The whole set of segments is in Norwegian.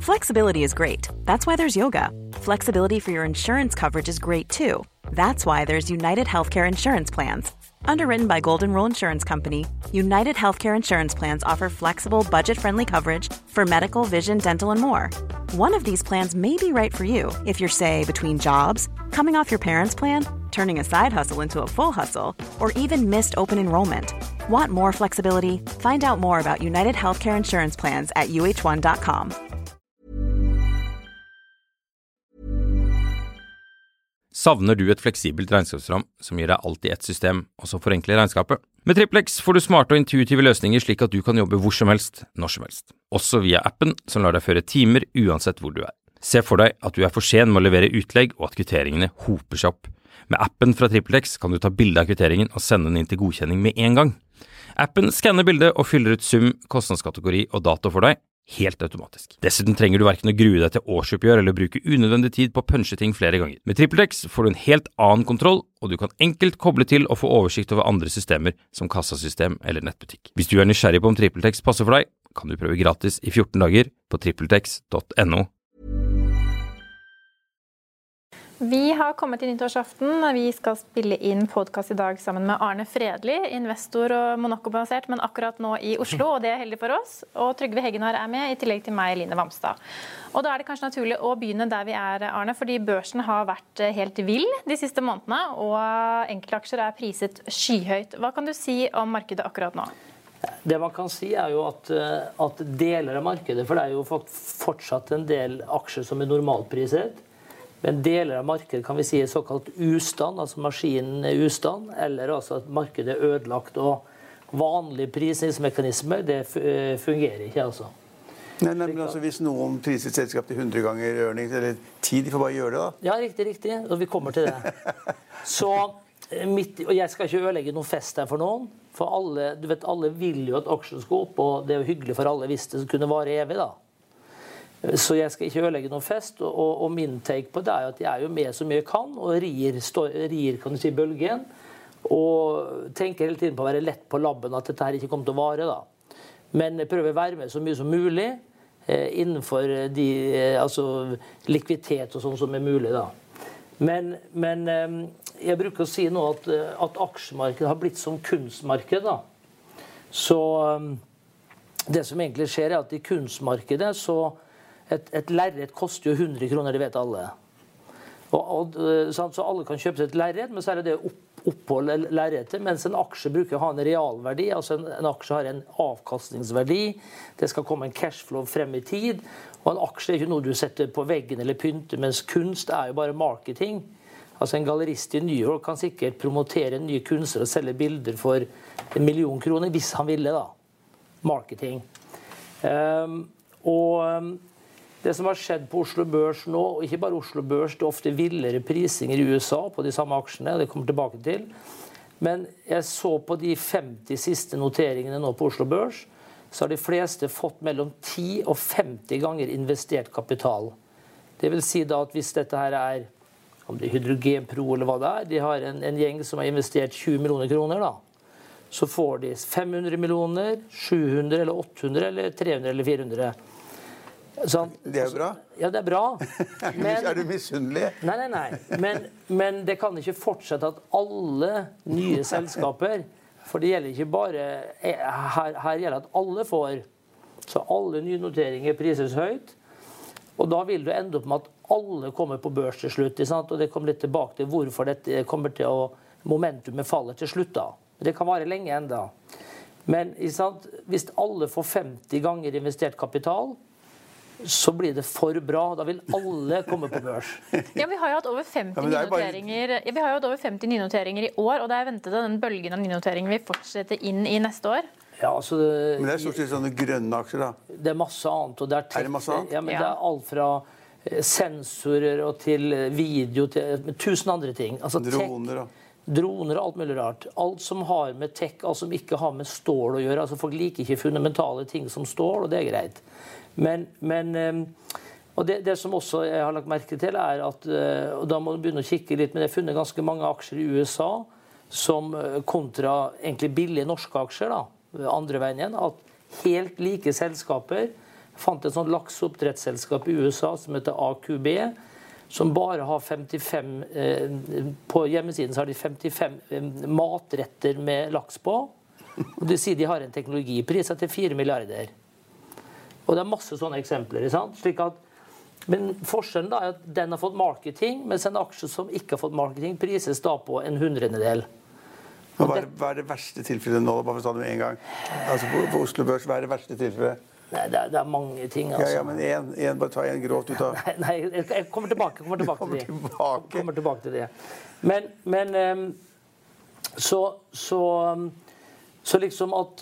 Flexibility is great. That's why there's yoga. Flexibility for your insurance coverage is great too. That's why there's United Healthcare Insurance Plans. Underwritten by Golden Rule Insurance Company, United Healthcare Insurance Plans offer flexible, budget-friendly coverage for medical, vision, dental, and more. One of these plans may be right for you if you're, say, between jobs, coming off your parents' plan, turning a side hustle into a full hustle, or even missed open enrollment. Want more flexibility? Find out more about United Healthcare Insurance Plans at uh1.com. Savner du et fleksibelt regnskapsprogram som gir deg alt i ett system, og som forenkler regnskapet? Med Triplex får du smarte og intuitive løsninger slik at du kan jobbe hvor som helst, når som helst. Også via appen som lar deg føre timer uansett hvor du er. Se for deg at du er for sen med å levere utlegg og at kvitteringene hoper seg opp. Med appen fra Triplex kan du ta bilde av kvitteringen og sende den inn til godkjenning med en gang. Appen skanner bildet og fyller ut sum, kostnadskategori og dato for deg, helt automatisk. Dessuten trenger du hverken å grue deg til årsoppgjør eller bruke unødvendig tid på å punche ting flere ganger. Med TripleX får du en helt annen kontroll, og du kan enkelt koble til og få oversikt over andre systemer som kassasystem eller nettbutikk. Hvis du er nysgjerrig på om TripleX passer for deg, kan du prøve gratis i 14 dager på tripletex.no. Vi har kommet til nyttårsaften. Vi skal spille inn podcast i dag sammen med Arne Fredli, investor og Monaco-basert, men akkurat nå i Oslo, og det er heldig for oss. Og Trygve Heggenar er med, i tillegg til meg, Line Vamstad. Og da er det kanskje naturlig å begynne der vi er, Arne, fordi børsen har vært helt vill de siste månedene, og enkeltaksjer er priset skyhøyt. Hva kan du si om markedet akkurat nå? Det man kan si er jo at deler av markedet, for det er jo fortsatt en del aksjer som er normalpriset, men deler av markedet kan vi si er såkalt ustand, altså maskinen er ustand, eller altså at markedet er ødelagt, og vanlige prisningsmekanismer, det fungerer ikke altså. Nei, men altså hvis noen priser et selskap til 100 ganger earnings, eller 10, de får bare gjøre det da? Ja, riktig, og vi kommer til det. Så, og jeg skal ikke ødelegge noen fest her for noen, for alle, du vet, alle vil jo at aksjen skal opp, og det er jo hyggelig for alle hvis det kunne vare evig da. Så jeg skal ikke ødelegge noen fest, og min take på det er at jeg er jo med så mye jeg kan, og rir kan du si, bølgen, og tenker hele tiden på å være lett på labben at dette her ikke kommer til å vare da. Men jeg prøver å være med så mye som mulig, innenfor altså likviditet og sånn som er mulig da. Men jeg bruker å si nå at aksjemarkedet har blitt som kunstmarked da. Så det som egentlig skjer er at i kunstmarkedet så et lerret koster jo 100 kroner, det vet alle. Så alle kan kjøpe seg et lerret, men så er det oppå lerretet, mens en aksje bruker å ha en realverdi, altså en aksje har en avkastningsverdi, det skal komme en cashflow frem i tid, og en aksje er ikke noe du setter på veggen eller pynter, mens kunst er jo bare marketing. Altså en gallerist i New York kan sikkert promotere en ny kunstner og selge bilder for 1 million kroner, hvis han ville da. Marketing. Og det som har skjedd på Oslo Børs nå, og ikke bare Oslo Børs, det er ofte villere prisinger i USA på de samme aksjene, det kommer tilbake til. Men jeg så på de 50 siste noteringene nå på Oslo Børs, så har de fleste fått mellom 10 og 50 ganger investert kapital. Det vil si da at hvis dette her er, om det er Hydrogen Pro eller hva det er, de har en gjeng som har investert 20 millioner kroner da, så får de 500 millioner, 700 eller 800 eller 300 eller 400. Sånn, det er bra. Ja, det er bra. Men, er du misunnelig? Nei. Men det kan ikke fortsette at alle nye selskaper, for det gjelder ikke bare, her gjelder at alle får, så alle nye noteringer prises høyt, og da vil du ende opp med at alle kommer på børs til slutt, og det kommer litt tilbake til hvorfor dette kommer til å momentumet faller til slutt da. Det kan vare lenge enda. Men hvis alle får 50 ganger investert kapital, så blir det for bra. Da vil alle komme på børs. Ja, vi har jo hatt over 50 nynoteringer. Ja, vi har jo hatt over 50 nynoteringer i år, og det er ventet at den bølgen av nynoteringer vil fortsette inn i neste år. Ja, altså, men det er stort sett sånne grønne aksjer da. Det er masse annet. Og det er det masse annet? Ja, men det er alt fra sensorer og til video, til 1000 andre ting. Altså droner og alt mulig rart. Alt som har med tech, altså som ikke har med stål å gjøre. Altså folk liker ikke fundamentale ting som stål, og det er greit. Og det som også jeg har lagt merke til er at, og da må du begynne å kikke litt, men jeg har funnet ganske mange aksjer i USA som kontra egentlig billige norske aksjer da, andre veien igjen, at helt like selskaper Jeg fant et sånt lakseoppdrettsselskap i USA som heter AQB, som bare har 55 på hjemmesiden så har de 55 matretter med laks på. Og de sier de har en teknologi priset til 4 milliarder. Og det er masse sånne eksempler, sant? Slik at, men forskjellen da er at den har fått marketing, mens en aksje som ikke har fått marketing prises da på en 100-del. Hva er det verste tilfellet nå? Bare for å ta det med en gang. Altså på Oslo Børs, hva er det verste tilfellet? Nei, det er mange ting, altså. Ja, men bare ta en grovt ut av... Nei, jeg kommer tilbake til det. Kommer tilbake til det. Men så liksom at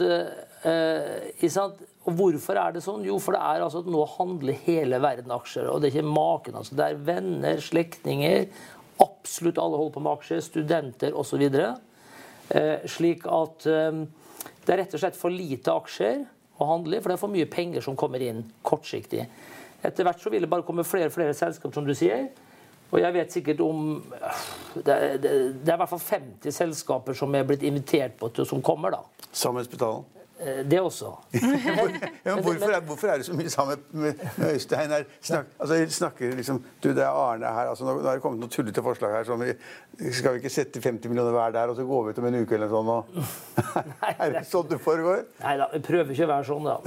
og hvorfor er det sånn? Jo, for det er altså at nå handler hele verden aksjer, og det er ikke maken, altså. Det er venner, slektninger, absolutt alle holder på med aksjer, studenter og så videre. Slik at det er rett og slett for lite aksjer å handle, for det er for mye penger som kommer inn kortsiktig. Etter hvert så vil det bare komme flere og flere selskap, som du sier. Og jeg vet sikkert om det er i hvert fall 50 selskaper som er blitt invitert på til som kommer da. Samhetsbetalen? Det også. Hvorfor er det så mye sammen med Øystein her? Snakker liksom, du, det er Arne her, altså nå har det kommet noen tullete forslag her, som skal vi ikke sette 50 millioner hver der, og så går vi ut om en uke eller sånn, og er det sånn det foregår? Neida, vi prøver ikke å være sånn da,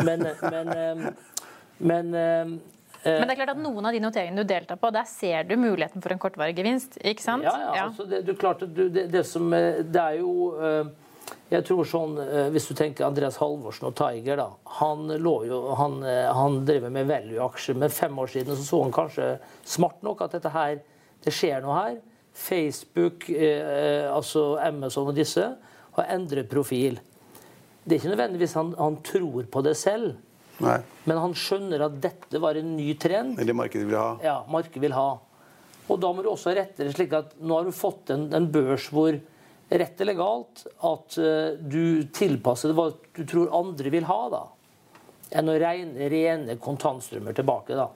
men det er klart at noen av de noteringene du deltar på, der ser du muligheten for en kortvarig gevinst, ikke sant? Ja. Altså, det er klart at det er jo... Jeg tror sånn, hvis du tenker Andreas Halvorsen og Tiger da, han driver med value-aksjer, men 5 år siden så han kanskje smart nok at det skjer noe her. Facebook, altså Amazon og disse, har endret profil. Det er ikke nødvendigvis han tror på det selv, Nei. Men han skjønner at dette var en ny trend. Eller markedet vil ha. Ja, markedet vil ha. Og da må du også rette det slik at nå har du fått en børs hvor rett eller galt at du tilpasser hva du tror andre vil ha da, enn å rene kontantstrømmer tilbake da.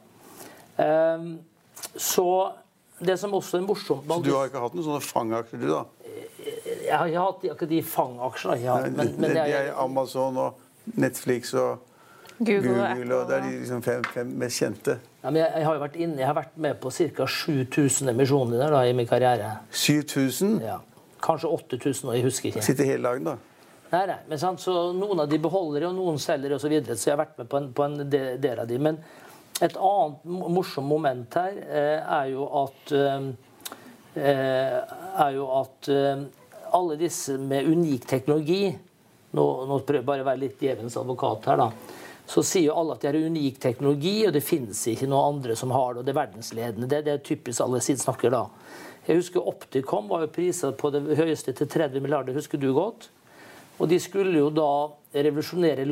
Så det som også er morsomt... Så du har ikke hatt noen sånne fangaksjer du da? Jeg har ikke hatt ikke de fangaksjene, men det er Amazon og Netflix og Google og det er de liksom 5 mest kjente. Ja, men jeg har jo vært inne, jeg har vært med på ca. 7000 emisjoner der da, i min karriere. 7000? Ja. Kanskje 8000, og jeg husker ikke. Sitter hele dagen da? Nei, men sant, så noen av de beholder og noen selger og så videre, så jeg har vært med på en del av de. Men et annet morsomt moment her er jo at alle disse med unik teknologi, nå prøver jeg bare å være litt djevelens advokat her da, så sier jo alle at det er unik teknologi, og det finnes ikke noen andre som har det, og det er verdensledende. Det er typisk alle siden snakker da. Jeg husker Opticom var jo priset på det høyeste til 30 milliarder, husker du godt? Og de skulle jo da revolusjonere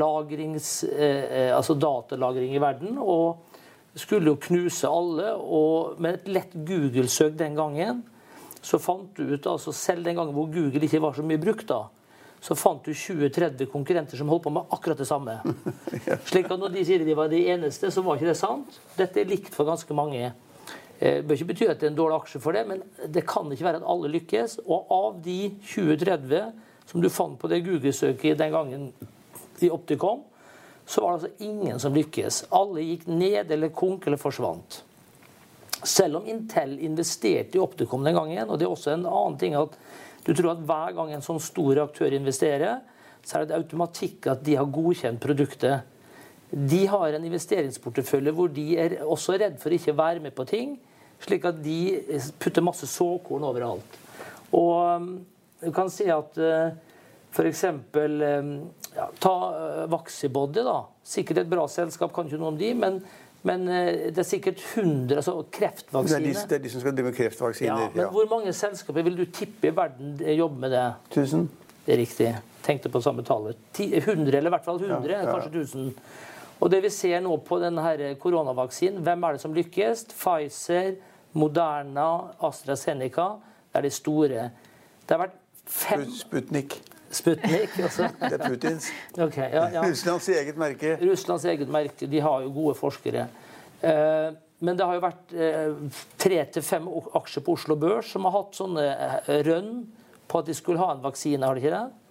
altså datalagring i verden, og skulle jo knuse alle, og med et lett Google-søk den gangen, så fant du ut, altså selv den gangen hvor Google ikke var så mye brukt da, så fant du 20-30 konkurrenter som holdt på med akkurat det samme. Slik at når de sier de var de eneste, så var ikke det sant. Dette er likt for ganske mange. Det bør ikke bety at det er en dårlig aksje for det, men det kan ikke være at alle lykkes. Og av de 20-30 som du fant på det Google-søket den gangen i Opticom, så var det altså ingen som lykkes. Alle gikk ned eller konk eller forsvant. Selv om Intel investerte i Opticom den gangen, og det er også en annen ting at du tror at hver gang en sånn stor aktør investerer, så er det automatikk at de har godkjent produktet. De har en investeringsportefølje hvor de er også redd for ikke å være med på ting, slik at de putter masse såkorn overalt. Og du kan si at for eksempel, ta Vaxibody da, sikkert et bra selskap, kan ikke noe om de, men det er sikkert 100, altså kreftvaksine. Det er de som skal drive med kreftvaksiner. Ja, men hvor mange selskaper vil du tippe i verden jobber med det? 1000? Det er riktig. Tenkte på samme tallet. 100, eller i hvert fall 100, kanskje 1000. Og det vi ser nå på denne her koronavaksinen, hvem er det som lykkes? Pfizer, Moderna, AstraZeneca, det er de store. Det har vært 5... Sputnik også. Det er Putins. Okay, ja. Russlands eget merke. Russlands eget merke, de har jo gode forskere. Men det har jo vært 3-5 aksjer på Oslo Børs som har hatt sånne rønn på at de skulle ha en vaksine, har de ikke det?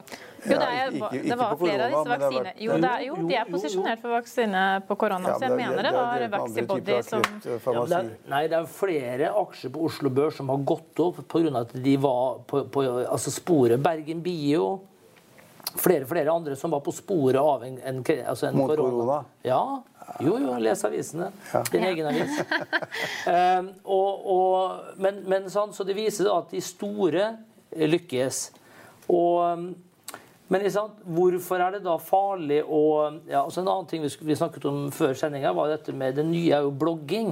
Jo, det var flere av disse vaksine. Jo, de posisjonert for vaksine på korona, så jeg mener det var Vaxibody som... Nei, det flere aksjer på Oslo Børs som har gått opp på grunn av at de var på sporet Bergen Bio, flere andre som var på sporet av en korona. Ja, jo, les avisene. Din egen avis. Men sånn, så det viser at de store lykkes. Men hvorfor det da farlig å... Ja, en annen ting vi snakket om før sendingen var dette med det nye jo blogging.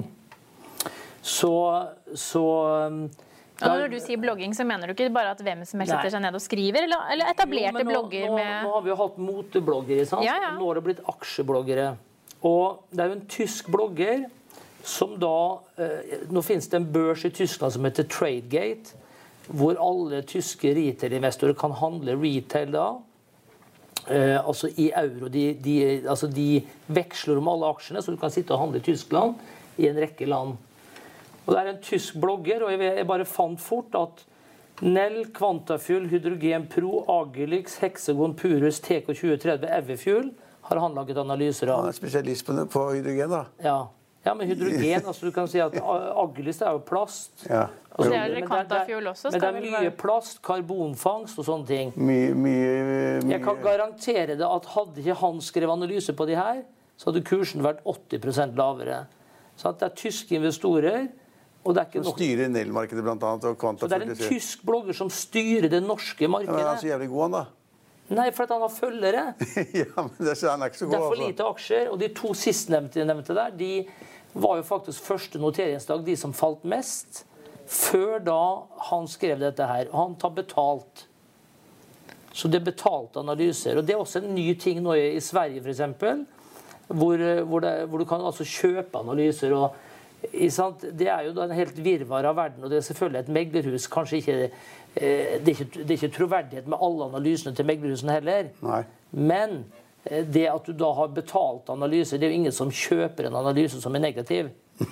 Når du sier blogging, så mener du ikke bare at hvem som helst setter seg ned og skriver, eller etablerte blogger med... Nå har vi jo hatt motebloggere, sant? Ja. Nå har det blitt aksjebloggere. Og det jo en tysk blogger som da... Nå finnes det en børs i Tyskland som heter Tradegate, hvor alle tyske retail-investorer kan handle retail da, altså i euro. De veksler om alle aksjene, så du kan sitte og handle i Tyskland i en rekke land. Og det en tysk blogger, og jeg bare fant fort at Nel, Quantafuel, Hydrogen Pro, Agilix, Hexagon, Purus, TK 2030, Everfuel har han laget analyser av. Han spesialist på hydrogen da. Ja, men hydrogen, du kan si at Agilix jo plast. Ja. Og det Quantafuel også. Men det mye plast, karbonfangst og sånne ting. Mye. Jeg kan garantere det at hadde ikke han skrevet analyse på de her, så hadde kursen vært 80% lavere. Så at det tyske investorer, og det ikke nok... Styrer Nel-markedet blant annet, og Quantafuel. Så det en tysk blogger som styrer det norske markedet. Ja, men han så jævlig god han da. Nei, for at han har følgere. Ja, men han ikke så god. Det for lite aksjer, og de to sistnevnte der, de var jo faktisk første noteringsdag, de som falt mest, før da han skrev dette her. Og han tar betalt. Så det betalte analyser. Og det også en ny ting nå i Sverige, for eksempel, hvor du kan altså kjøpe analyser. Og, det jo da en helt virvar av verden, og det selvfølgelig et meglerhus. Kanskje ikke, det ikke troverdighet med alle analysene til meglerhusen heller. Nei. Men det at du da har betalt analyser, det jo ingen som kjøper en analyse som negativ.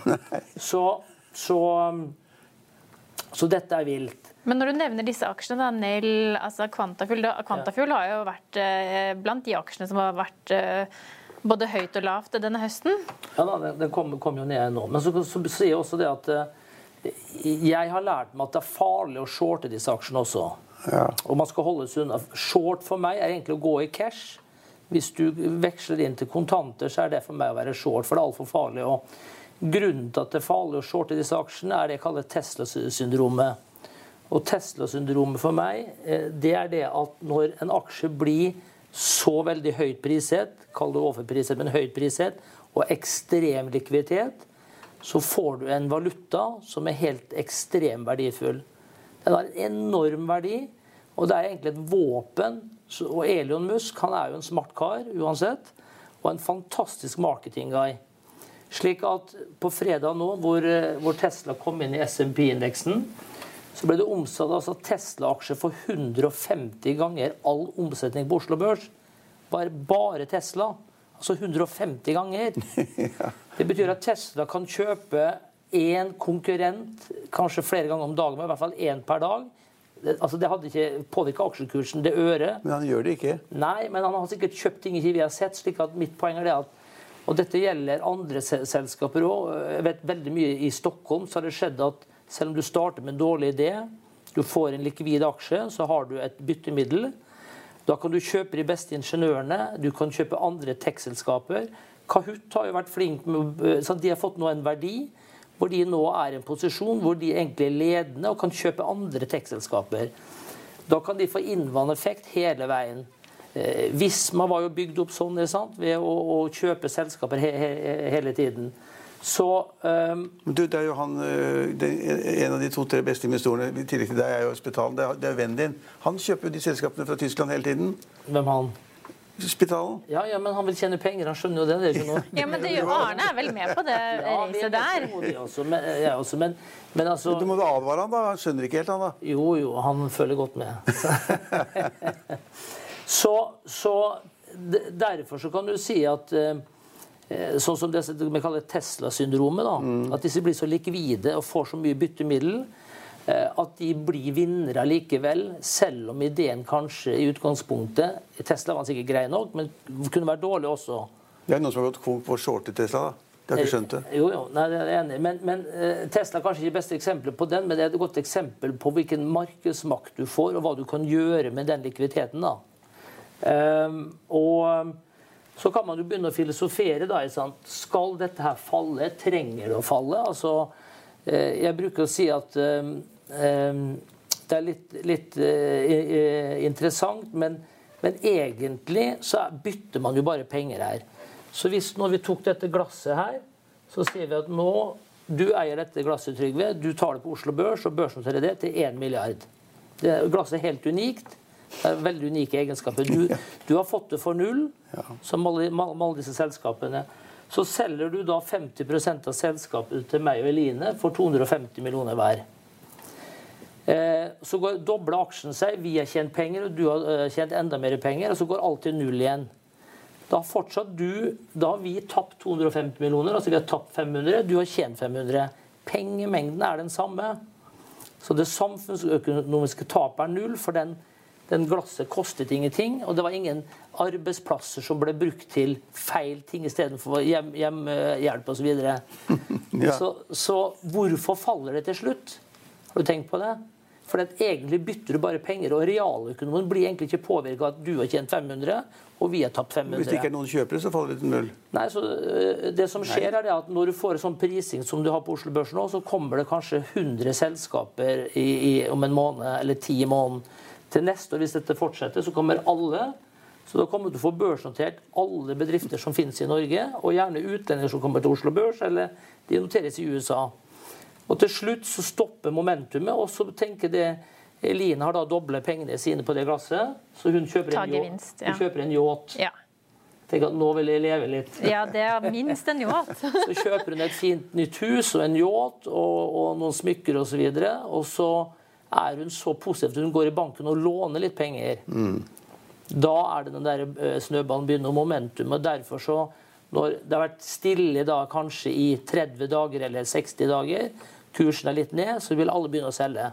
Så dette vilt. Men når du nevner disse aksjene, da, Nel, altså Quantafuel har jo vært blant de aksjene som har vært både høyt og lavt denne høsten. Ja da, den kom jo ned nå. Men så sier jeg også det at jeg har lært meg at det farlig å shorte disse aksjene også. Ja. Og man skal holde seg unna. Short for meg egentlig å gå i cash. Hvis du veksler inn til kontanter, så det for meg å være short, for det alt for farlig. Og grunnen til at det farlig å shorte disse aksjene det jeg kaller Tesla-syndromet. Og Tesla-syndromet for meg, det det at når en aksje blir så veldig høyt priset, kall det overpriset, men høyt priset, og ekstrem likviditet, så får du en valuta som helt ekstrem verdifull. Den har en enorm verdi, og det egentlig et våpen, og Elon Musk, han jo en smart kar, uansett, og en fantastisk marketing-guy. Slik at på fredag nå, hvor Tesla kom inn i S&P-indeksen, så ble det omsatt altså Tesla-aksjer for 150 ganger all omsetning på Oslo Børs. Bare Tesla. Altså 150 ganger. Det betyr at Tesla kan kjøpe en konkurrent, kanskje flere ganger om dagen, men i hvert fall en per dag. Det hadde ikke påvirket aksjekursen, det øret. Men han gjør det ikke. Nei, men han har sikkert kjøpt ting ikke vi har sett, slik at mitt poeng det at, og dette gjelder andre selskaper også. Jeg vet veldig mye i Stockholm, så har det skjedd at selv om du starter med en dårlig idé, du får en likvid aksje, så har du et byttemiddel. Da kan du kjøpe de beste ingeniørene, du kan kjøpe andre tech-selskaper. Kahoot har jo vært flink med, så de har fått nå en verdi, hvor de nå i en posisjon hvor de egentlig ledende og kan kjøpe andre tech-selskaper. Da kan de få innvandreffekt hele veien. Visma var jo bygd opp sånn, ved å kjøpe selskaper hele tiden. Så du, det jo han, en av de 2-3 beste investorene i tillegg til deg jo Spetalen, det vennen din. Han kjøper jo de selskapene fra Tyskland hele tiden. Hvem han? Spetalen. Ja, men han vil tjene penger, han skjønner jo det. Det ikke noe. Ja, men Arne vel med på det reiset der. Men altså... Du må da advare han da, han skjønner ikke helt han da. Jo, han følger godt med. så derfor så kan du si at sånn som det vi kaller Tesla-syndromet da, at disse blir så likvide og får så mye byttemiddel, at de blir vinnere likevel, selv om ideen kanskje i utgangspunktet Tesla var sikkert grei nok, men kunne være dårlig også. Det noen som har gått konk på å shorte Tesla, da. Det har ikke skjønt det. Jo, nei, det er jeg enig. Men Tesla er kanskje ikke det beste eksempelet på den, men det er et godt eksempel på hvilken markedsmakt du får, og hva du kan gjøre med den likviditeten, da. Og så kan man jo begynne å filosofere, da, skal dette her falle? Trenger det å falle? Altså, jeg bruker å si at det er litt interessant, men egentlig så bytter man jo bare penger her. Så når vi tok dette glasset her, så sier vi at nå, du eier dette glasset, Trygve, du tar det på Oslo Børs, og børsnoterer det til 1 milliard. Glasset er helt unikt. Det er veldig unike egenskaper. Du har fått det for null, som alle disse selskapene. Så selger du da 50% av selskapet til meg og Eline for 250 millioner hver. Så dobler aksjen seg, vi har tjent penger, og du har tjent enda mer penger, og så går alt til null igjen. Da har vi tapt 250 millioner, altså vi har tapt 500, du har tjent 500. Pengemengden er den samme. Så det samfunnsøkonomiske tapet er null, for den glasset kostet ingenting, og det var ingen arbeidsplasser som ble brukt til feil ting i stedet for hjemmehjelp og så videre. Så hvorfor faller det til slutt? Har du tenkt på det? For egentlig bytter du bare penger, og realøkonomien blir egentlig ikke påvirket at du har tjent 500, og vi har tapt 500. Hvis det ikke er noen kjøpere, så faller det til null. Nei, så det som skjer er det at når du får en sånn prising som du har på Oslo Børs nå, så kommer det kanskje 100 selskaper om en måned, eller 10 måneder. Til neste år, hvis dette fortsetter, så kommer alle. Så da kommer du få børsnotert alle bedrifter som finnes i Norge, og gjerne utlendinger som kommer til Oslo Børs, eller de noteres i USA. Og til slutt så stopper momentumet, og så tenker det Eline har da doblet pengene sine på det glasset, så hun kjøper en yacht. Ja. Tenker at nå vil jeg leve litt. Ja, det er minst en yacht. Så kjøper hun et fint nytt hus og en yacht og noen smykker og så videre, og så er hun så positiv at hun går i banken og låner litt penger. Da er det den der snøballen begynner momentum, og derfor så, når det har vært stille da kanskje i 30 dager eller 60 dager, kursen er litt ned, så vil alle begynne å selge.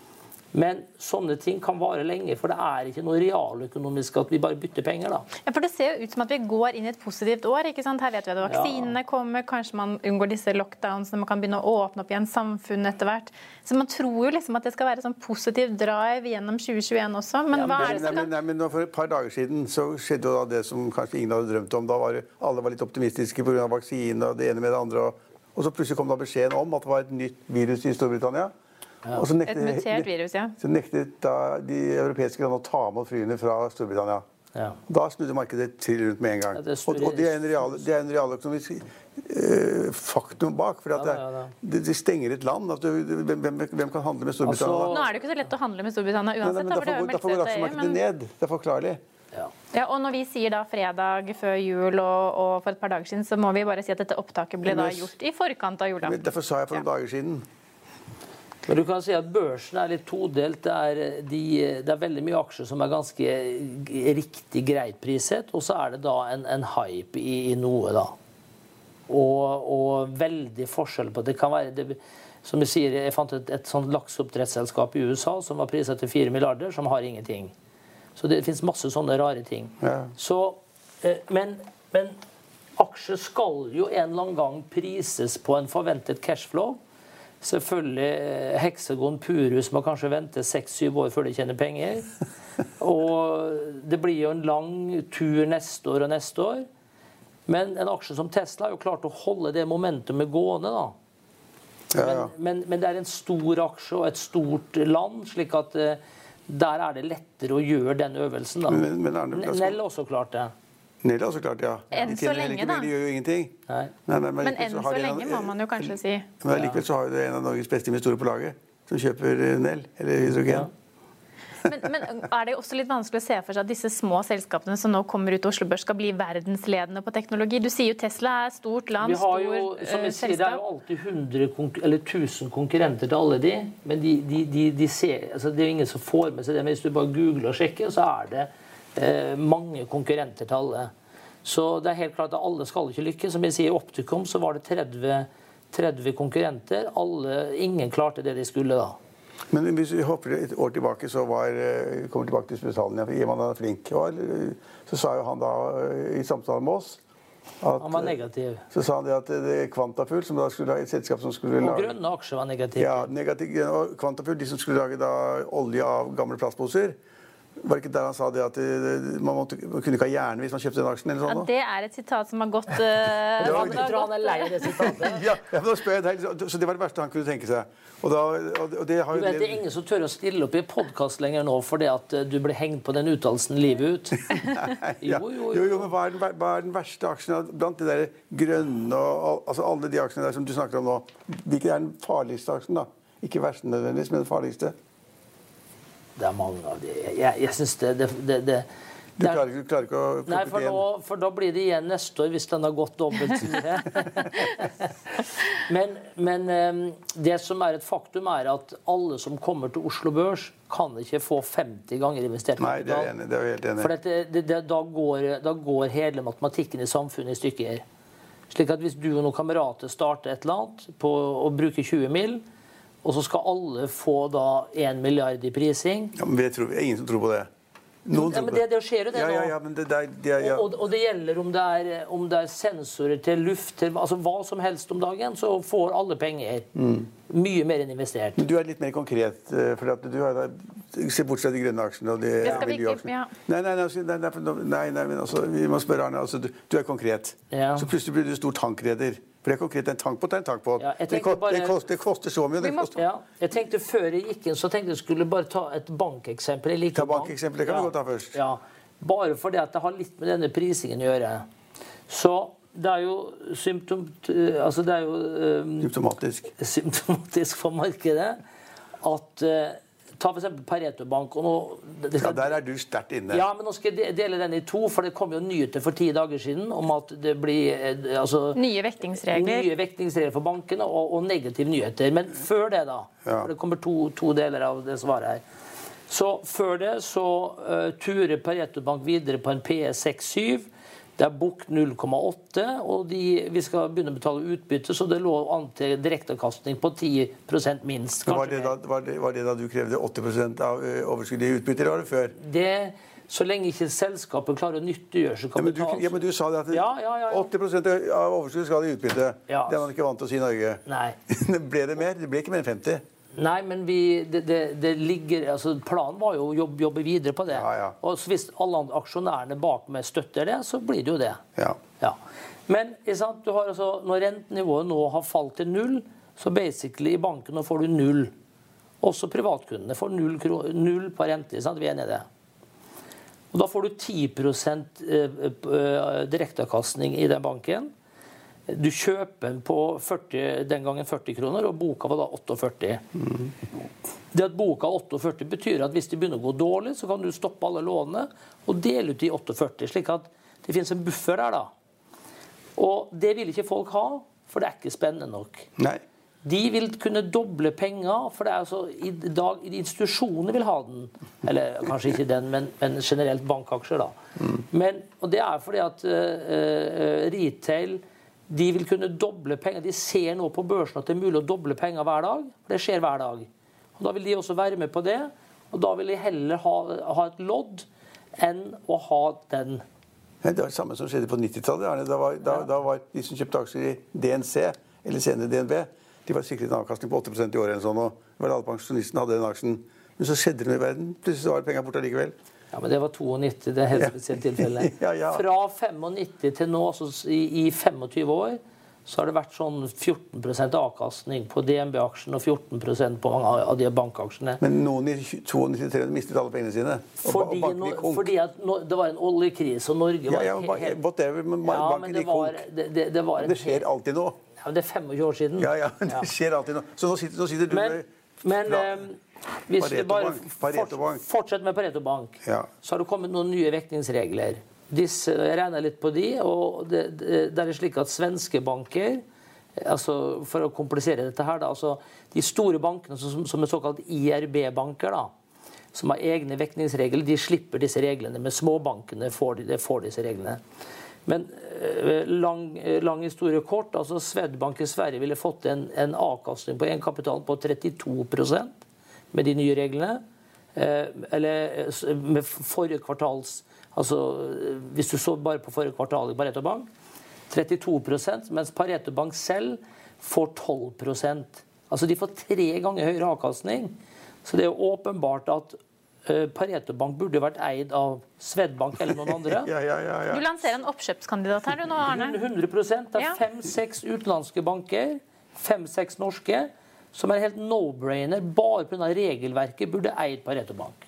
Men sånne ting kan vare lenge, for det er ikke noe realøkonomisk at vi bare bytter penger da. Ja, for det ser jo ut som at vi går inn i et positivt år, ikke sant? Her vet vi at vaksinene kommer, kanskje man unngår disse lockdownsene, man kan begynne å åpne opp igjen samfunnet etter hvert. Så man tror jo liksom at det skal være sånn positiv drive gjennom 2021 også, men hva er det som kan... Men for et par dager siden så skjedde jo da det som kanskje ingen hadde drømt om. Da var alle var litt optimistiske på grunn av vaksinen og det ene med det andre, og så plutselig kom da beskjeden om at det var et nytt virus i Storbritannia. Og så et mutert virus, ja. Så nektet da de europeiske landene å ta med flyene fra Storbritannia. Ja. Da snudde markedet til rundt med en gang. Og det er en realøkonomisk faktum bak. For at det stenger et land. Hvem kan handle med Storbritannia? Nå er det ikke så lett å handle med Storbritannia uansett. Derfor går aksjemarkedet ned. Det er forklarlig. Ja, og når vi sier da fredag før jul og for et par dager siden, så må vi bare si at dette opptaket ble da gjort i forkant av julaften. Derfor sa jeg for noen dager siden. Men du kan si at børsen er litt todelt. Det er veldig mye aksjer som er ganske riktig greit priset, og så er det da en hype i noe da. Og veldig forskjell på det. Kan være, som du sier, jeg fant et sånt lakseoppdrettsselskap i USA som var priset til 4 milliarder, som har ingenting. Så det finnes masse sånne rare ting. Ja. Men aksjer skal jo en eller annen gang prises på en forventet cashflow. Selvfølgelig Hexagon Purus må kanskje vente 6-7 år før de tjener penger. Og det blir jo en lang tur neste år og neste år. Men en aksje som Tesla har jo klart å holde det momentumet gående da. Ja. Men det er en stor aksje og et stort land, slik at der er det lettere å gjøre den øvelsen da. Nell har også klart det. Nell har også klart, ja. Enn så lenge da. De gjør jo ingenting. Nei. Men enn så lenge må man jo kanskje si. Men likevel så har jo det en av Norges beste investorer på laget som kjøper Nell, eller hydrogen. Ja. Men er det også litt vanskelig å se for seg at disse små selskapene som nå kommer ut til Oslo Børs skal bli verdensledende på teknologi? Du sier jo Tesla er stort land, stor selskap. Som jeg sier, det er jo alltid 100 eller 1000 konkurrenter til alle de, men de ser, altså det er jo ingen som får med seg det, men hvis du bare googler og sjekker, så er det mange konkurrenter til alle. Så det er helt klart at alle skal ikke lykkes. Som jeg sier, i Opticom så var det 30 konkurrenter. Ingen klarte det de skulle da. Men hvis vi hopper et år tilbake, så kommer tilbake til Spesialien, Eman er flink. Så sa jo han da i samtale med oss at, han var negativ. Så sa han det at det Quantafuel, som da skulle ha et selskap som skulle lage... Og grønne aksjer var negativ. Ja, negativ. Og Quantafuel, de som skulle lage da olje av gamle plastposer, var det ikke der han sa det at man kunne ikke ha hjerne hvis man kjøpte den aksjen eller sånn? Ja, det et sitat som har gått... Jeg tror han lei det sitatet. Ja, men da spør jeg deg, så det var det verste han kunne tenke seg. Og det har jo... Du vet, det ingen som tør å stille opp i podcast lenger nå, fordi at du ble hengt på den uttalelsen livet ut. Jo, men hva den verste aksjen blant de der grønne, altså alle de aksjene der som du snakker om nå? Hvilken den farligste aksjen da? Ikke verste nødvendigvis, men den farligste. Det mange av de. Jeg synes det Du klarer ikke å plukke Nei, for da blir det igjen neste år hvis den har gått dobbelt så mye. men det som et faktum at alle som kommer til Oslo Børs kan ikke få 50 ganger investert kapital. Nei, det er jeg helt enig. For da går hele matematikken i samfunnet i stykker. Slik at hvis du og noen kamerater starter et eller annet på å bruke 20 mil, og så skal alle få da 1 milliard i prising. Ja, men det er ingen som tror på det. Ja, men det skjer jo det nå. Ja, men det Og det gjelder om det sensorer til luft, til, altså hva som helst om dagen, så får alle penger. Mye mer enn investert. Men du litt mer konkret, for at du har se bort fra de grønne aksjene og de miljøaksjene. Nei, men altså, vi må spørre Arne, altså, du konkret. Ja. Så plutselig blir du stor tankreder. For det konkret en tankbåt en tankbåt. Ja, det koster så mye. Ja, jeg tenkte før jeg gikk inn, så tenkte jeg skulle bare ta et bankeksempel. Ta bankeksempel, det kan vi godt ta først. Ja, bare fordi at det har litt med denne prisingen å gjøre. Så det jo symptomatisk for markedet at ta for eksempel Pareto Bank. Og nå, der du sterkt inne. Ja, men nå skal jeg dele den i to, for det kom jo nyheter for 10 dager siden om at det blir nye vektingsregler for bankene og negative nyheter. Men før det da, for det kommer to deler av det svaret her. Så før det så turer Pareto Bank videre på en PS 6-7. Det bok 0,8, og vi skal begynne å betale utbytte, så det lå an til direkteavkastning på 10% minst. Var det da du krevde 80% av overskudd i utbytte, eller var det før? Så lenge ikke selskapet klarer å nyttiggjøre seg kapital. Men du sa det at 80% av overskudd skal i utbytte. Ja. Det man ikke vant til å si i Norge. Nei. Ble det mer? Det ble ikke mer enn 50. Nei, men det ligger, altså planen var jo å jobbe videre på det. Ja. Og hvis alle aksjonærene bak meg støtter det, så blir det jo det. Ja. Men du har når rentenivået nå har falt til 0, så basically i banken nå får du 0. Også privatkundene får 0 på rente, vi enige i det. Og da får du 10% direkteavkastning i den banken. Du kjøper den på den gangen 40 kroner, og boka var da 48. Det at boka 48 betyr at hvis det begynner å gå dårlig, så kan du stoppe alle lånene og dele ut de 48, slik at det finnes en buffer der da. Og det vil ikke folk ha, for det ikke spennende nok. Nei. De vil kunne doble penger, for det i dag institusjoner vil ha den. Eller kanskje ikke den, men generelt bankaksjer da. Og det fordi at retail, de vil kunne doble penger. De ser nå på børsen at det mulig å doble penger hver dag, for det skjer hver dag. Og da vil de også være med på det, og da vil de heller ha et lodd enn å ha den. Det var det samme som skjedde på 90-tallet. Da var de som kjøpte aksjer i DNC, eller senere DNB, de var sikret en avkastning på 8% i året eller sånn, og alle pensjonistene hadde den aksjen. Men så skjedde det noe i verden. Plutselig var det penger borte likevel. Ja, men det var 92, det helt spesielt tilfelle. Fra 95 til nå, så i 25 år, så har det vært sånn 14% avkastning på DNB-aksjen og 14% på mange av de bankaksjene. Men noen i 92 mistet alle pengene sine. Fordi at det var en oljekrise, og Norge var banken gikk konk. Det skjer alltid nå. Ja, det 25 år siden. Ja, det skjer alltid nå. Så nå sitter du med... Hvis vi bare fortsetter med Pareto Bank, så har det kommet noen nye vektingsregler. Jeg regner litt på de, og det slik at svenske banker, altså for å komplisere dette her, da, altså de store bankene som såkalt IRB-banker, da, som har egne vektingsregler, de slipper disse reglene, men småbankene får disse reglene. Men lang historie kort, altså Swedbank i Sverige ville fått en avkastning på egenkapital på 32%. med de nye reglene. Eller med forrige kvartals, altså hvis du så bare på forrige kvartal i Pareto Bank, 32%, mens Pareto Bank selv får 12%. Altså de får 3 ganger høyere avkastning. Så det er jo åpenbart at Pareto Bank burde vært eid av Swedbank eller noen andre. Du lanserer en oppkjøpskandidat her, du nå, Arne? 100%. Det er 5-6 utenlandske banker, 5-6 norske, som er helt no-brainer, bare på grunn av regelverket burde eid Pareto Bank.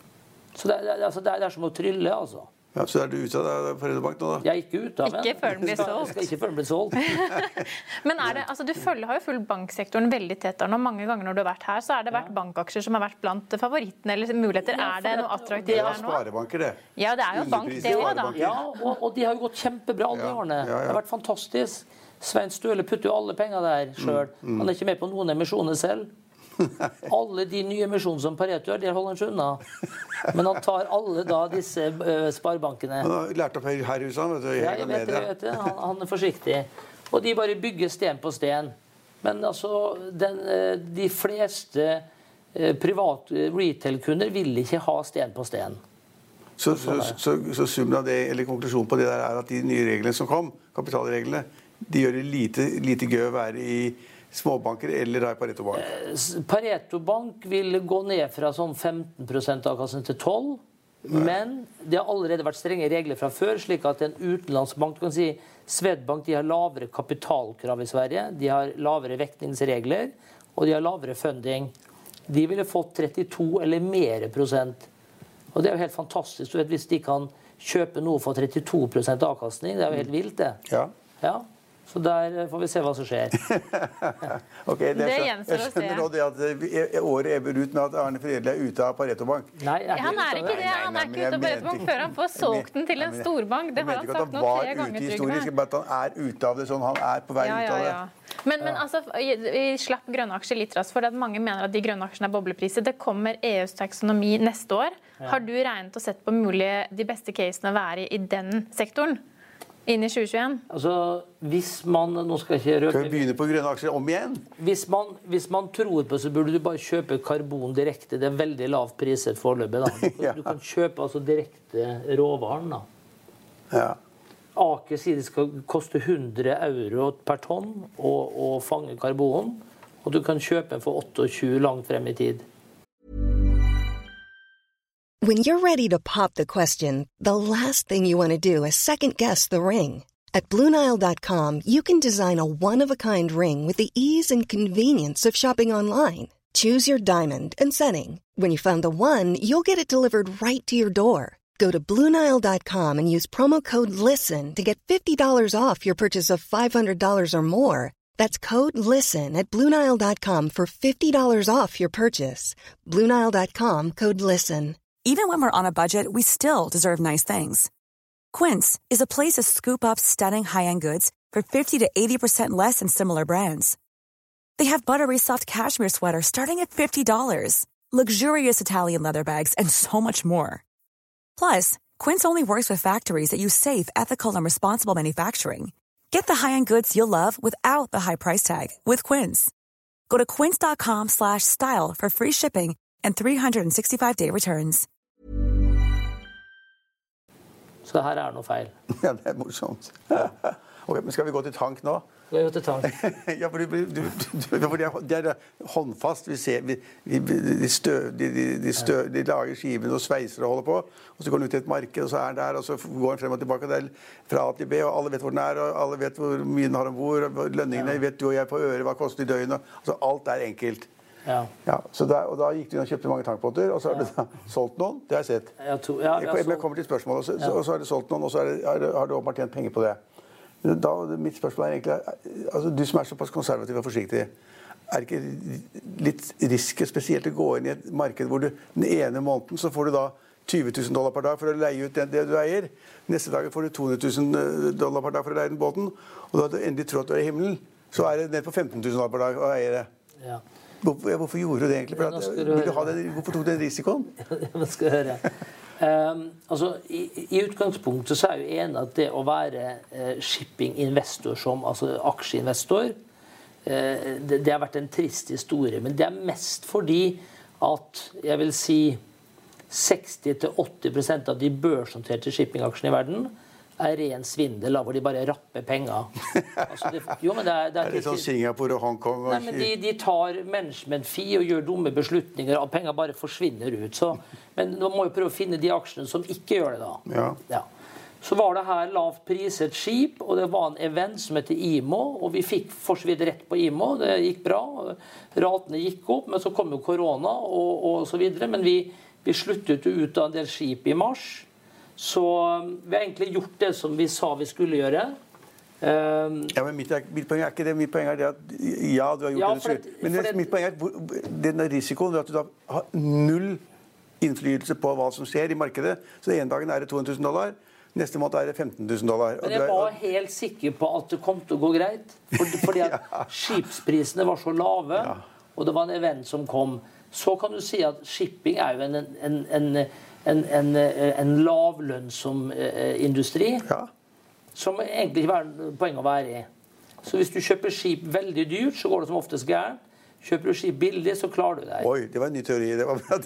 Så det er som å trylle, altså. Ja, så er du ute av Pareto Bank nå, da? Jeg er ikke ute av den. Ikke før den blir solgt. Jeg skal ikke før den blir solgt. Men du har jo fulgt banksektoren veldig tett. Og mange ganger når du har vært her, så har det vært bankaksjer som har vært blant favorittene eller muligheter. Er det noe attraktivt her nå? Sparebanker, det. Ja, det er jo bank, det også, da. Ja, og de har jo gått kjempebra, alle årene. Det har vært fantastisk. Svein Støle putter jo alle penger der selv. Han er ikke med på noen emisjoner selv. Alle de nye emisjonene som Pareto gjør, de holder han seg unna. Men han tar alle da disse sparebankene. Han har lært opp her i huset, vet du. Ja, jeg vet det. Han er forsiktig. Og de bare bygger sten på sten. Men altså, de fleste private retail-kunder vil ikke ha sten på sten. Så summen av det, eller konklusjonen på det der, er at de nye reglene som kom, kapitalreglene, de gjør det lite gøy å være i småbanker eller i Pareto Bank? Pareto Bank vil gå ned fra sånn 15% avkastning til 12%. Men det har allerede vært strenge regler fra før, slik at en utenlandsk bank, du kan si Swedbank, de har lavere kapitalkrav i Sverige, de har lavere vektingsregler, og de har lavere funding. De ville fått 32 eller mer prosent. Og det er jo helt fantastisk. Du vet, hvis de kan kjøpe noe for 32% avkastning, det er jo helt vilt det. Ja. Så der får vi se hva som skjer. Okay, det gjenstår å se. Jeg skjønner nå det at året ebber ut med at Arne Fredli er ute av Pareto Bank. Nei, han er ikke det. Han er ikke ute av Pareto Bank før han får solgt den til en storbank. Det har han sagt nå 3 ganger, Trygve. At han er ute av det sånn. Han er på vei ut av det. Men altså, vi slapp grønne aksjer litt raskt, for mange mener at de grønne aksjene er boblepriser. Det kommer EUs taksonomi neste år. Har du regnet og sett på mulig de beste casene være i den sektoren? Inn i 2021? Altså, hvis man... Nå skal jeg ikke røpe... Kan vi begynne på grønne aksjer om igjen? Hvis man tror på, så burde du bare kjøpe karbon direkte. Det er veldig lav priset foreløpig, da. Du kan kjøpe altså direkte råvaren, da. Ja. Aker sier det skal koste 100 euro per tonn å fange karbon, og du kan kjøpe den for 28 langt frem i tid. When you're ready to pop the question, the last thing you want to do is second-guess the ring. At BlueNile.com, you can design a one-of-a-kind ring with the ease and convenience of shopping online. Choose your diamond and setting. When you find the one, you'll get it delivered right to your door. Go to BlueNile.com and use promo code LISTEN to get $50 off your purchase of $500 or more. That's code LISTEN at BlueNile.com for $50 off your purchase. BlueNile.com, code LISTEN. Even when we're on a budget, we still deserve nice things. Quince is a place to scoop up stunning high-end goods for 50 to 80% less than similar brands. They have buttery soft cashmere sweaters starting at $50, luxurious Italian leather bags, and so much more. Plus, Quince only works with factories that use safe, ethical, and responsible manufacturing. Get the high-end goods you'll love without the high price tag with Quince. Go to quince.com/style for free shipping and 365-day returns. Så her er noe feil. Ja, det er morsomt. Ok, men skal vi gå til tank nå? Skal vi gå til tank? Ja, for det er håndfast. Vi ser, de lager skivene og sveiser og holder på, og så går den ut til et marked, og så er den der, og så går den frem og tilbake der, fra A til B, og alle vet hvor den er, og alle vet hvor mye den har ombord, lønningene vet du og jeg på øret, hva koster i døgnet, altså alt er enkelt. Ja. Så og da gikk du inn og kjøpte mange tankbåter, og så har du da solgt noen, det har jeg sett. Jeg kommer til spørsmålet, og så har du solgt noen, og så har du åpenbart tjent penger på det. Mitt spørsmål er egentlig, altså, du som er såpass konservativ og forsiktig, er det ikke litt riske spesielt å gå inn i et marked hvor du den ene måneden så får du da $20,000 per dag for å leie ut det du eier. Neste dag får du $200,000 per dag for å leie den båten, og da du endelig tror at du er i himmelen, så er det ned på $15,000 per dag å eie det. Ja. Hvorfor gjorde du det egentlig? Hvorfor tok du den risikoen? Hva skal jeg høre? Altså, i utgangspunktet så er jeg jo enig at det å være shipping-investor som altså aksjeinvestor, det har vært en trist historie, men det er mest fordi at jeg vil si 60-80% av de børsnoterte shippingaksjene i verden ren svindel, hvor de bare rapper penger. Altså men det er litt sånn Singapore og Hongkong. Nei, men de tar management fee og gjør dumme beslutninger, og penger bare forsvinner ut. Men nå må vi prøve å finne de aksjene som ikke gjør det da. Ja. Så var det her lavt priset skip, og det var en event som heter IMO, og vi fikk for så vidt rett på IMO, det gikk bra, ratene gikk opp, men så kom jo korona og så videre, men vi sluttet ut av en del skip i mars, så vi har egentlig gjort det som vi sa vi skulle gjøre. Ja, men mitt poeng ikke det. Mitt poeng det at ja, du har gjort det. Men mitt poeng den risikoen at du da har null innflytelse på hva som skjer i markedet. Så en dagen det $200,000, neste måned det $15,000. Men jeg var helt sikker på at det kom til å gå greit, fordi at skipsprisene var så lave, og det var en event som kom. Så kan du si at shipping jo en lavlønnsom industri, som egentlig ikke er poeng å være i. Så hvis du kjøper skip veldig dyrt, så går det som oftest gærent. Kjøper du skip billig, så klarer du deg. Oi, det var en ny teori. Det var bra.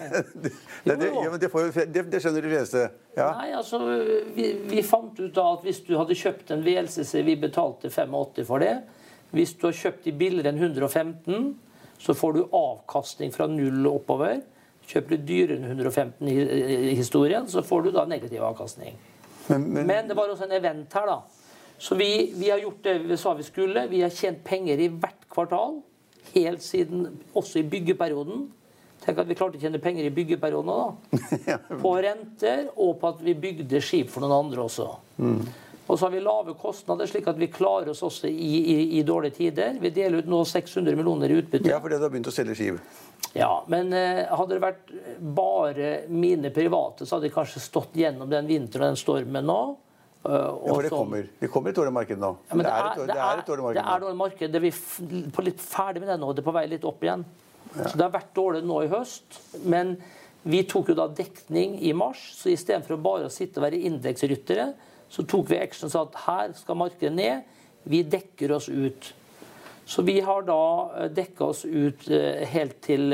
Det skjønner de fleste. Ja. Nei, altså, vi fant ut da at hvis du hadde kjøpt en VLCC, vi betalte 85 for det. Hvis du har kjøpt de billigere enn 115, så får du avkastning fra 0 og oppover. Kjøper du dyrere enn 115 i historien, så får du da negativ avkastning. Men det var også en event her da. Så vi har gjort det vi sa vi skulle. Vi har tjent penger i hvert kvartal, helt siden, også i byggeperioden. Tenk at vi klarte å tjene penger i byggeperioden da. På renter, og på at vi bygde skip for noen andre også. Og så har vi lave kostnader, slik at vi klarer oss også i dårlige tider. Vi deler ut nå 600 millioner i utbytte. Ja, fordi du har begynt å selge skip. Ja, men hadde det vært bare mine private, så hadde de kanskje stått gjennom den vinteren og den stormen nå. For det kommer et dårlig marked nå. Ja, det er et dårlig marked. Det er dårlig marked. Det er vi på litt ferdig med det nå. Det er på vei litt opp igjen. Så det har vært dårlig nå i høst. Men vi tok jo da dekning i mars, så i stedet for å bare sitte og være indeksryttere, så tok vi action og sa at her skal markedet ned, vi dekker oss ut. Så vi har da dekket oss ut helt til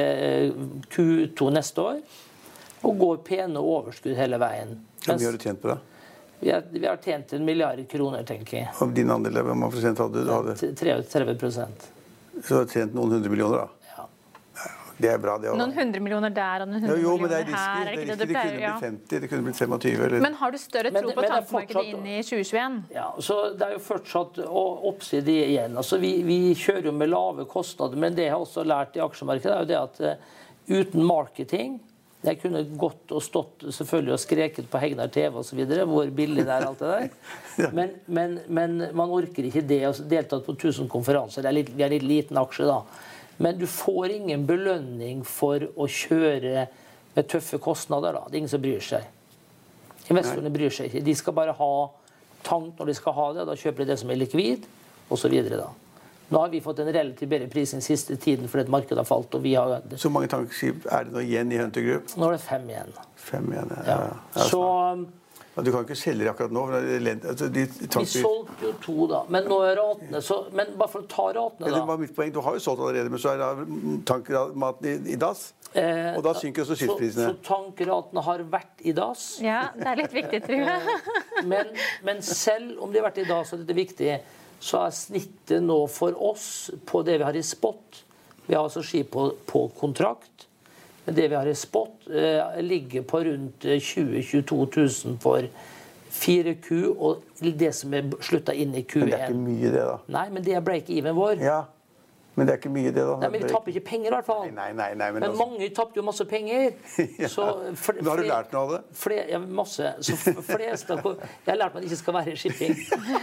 Q2 neste år, og går pene overskudd hele veien. Hvor mye har du tjent på det? Vi har tjent 1 milliard kroner, tenker jeg. Og din andel, hvor mange prosent hadde du? 30%. Så du har tjent noen 100 millioner da? Det er bra, det også. Noen 100 millioner der og noen 100 millioner her. Det kunne blitt 50, det kunne blitt 25. Eller... Men har du større tro på tankmarkedet inn i 2021? Ja, så det er jo fortsatt oppside igjen. Altså, vi kjører jo med lave kostnader, men det jeg har også lært i aksjemarkedet er jo det at uten marketing, jeg kunne gått og stått selvfølgelig og skreket på Hegnar TV og så videre, hvor billig det er alt det der. Men man orker ikke det, og deltatt på 1000 konferanser. Vi er litt liten aksje da. Men du får ingen belønning for å kjøre med tøffe kostnader da. Det er ingen som bryr seg. Investorene bryr seg ikke. De skal bare ha tank når de skal ha det, da kjøper de det som er likvid, og så videre da. Nå har vi fått en relativt bedre pris den siste tiden fordi markedet har falt, og vi har... Så mange tankskip er det nå igjen i Hunter Group? Nå er det 5 igjen. 5 igjen, ja. Så... Du kan ikke selge akkurat nå. Vi solgte jo 2 da, men nå er ratene men bare for å ta ratene da. Det var mitt poeng. Du har jo solgt allerede, men så er det tankmaten i dass, og da synker også skipsprisene. Så tankratene har vært i dass. Ja, det er litt viktig, tror jeg. Men selv om de har vært i dass, og dette er viktig, så er snittet nå for oss på det vi har i spot. Vi har altså skip på kontrakt. Men det vi har i spot ligger på rundt 20-22 000 for 4Q, og det som er sluttet inn i Q1. Men det er ikke mye det da. Nei, men det er break-even vår. Ja, men det er ikke mye det da. Nei, men vi tapper ikke penger i hvert fall. Nei, men altså... mange tappte jo masse penger. Ja. Men har du lært noe av det? Ja, masse. Så flest jeg har lært meg at det ikke skal være shipping.